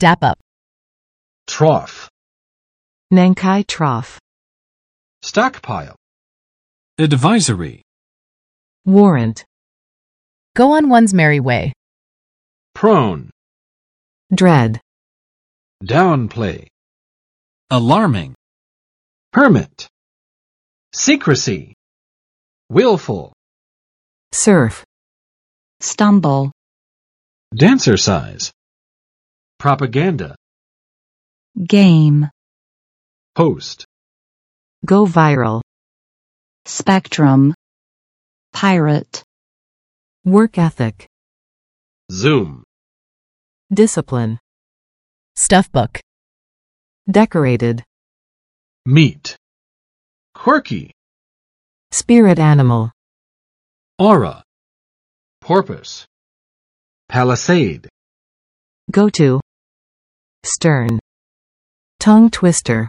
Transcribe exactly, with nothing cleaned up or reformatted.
Dap up. Trough. Nankai trough. Stockpile. Advisory. Warrant. Go on one's merry way. Prone. Dread. Downplay. Alarming. Permit. Secrecy. Willful. Surf. Stumble. Dancer size. Propaganda. Game. Post. Go viral. Spectrum. Pirate. Work ethic. Zoom. Discipline. Stuff book. Decorated. Meat. Quirky. Spirit animal. Aura. Porpoise. Palisade. Go to. Stern. Tongue twister.